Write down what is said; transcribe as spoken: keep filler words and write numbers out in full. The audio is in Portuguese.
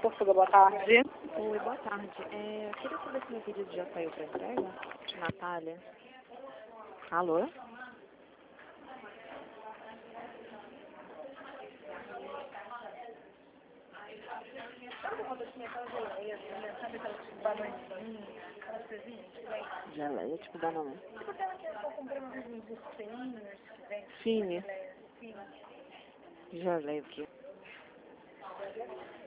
Portugal, boa tarde. Oi, boa tarde. É, eu queria saber se meu pedido já saiu para entrega. Natália. Alô? Geleia, tipo Danone. Fine. Geleia o quê?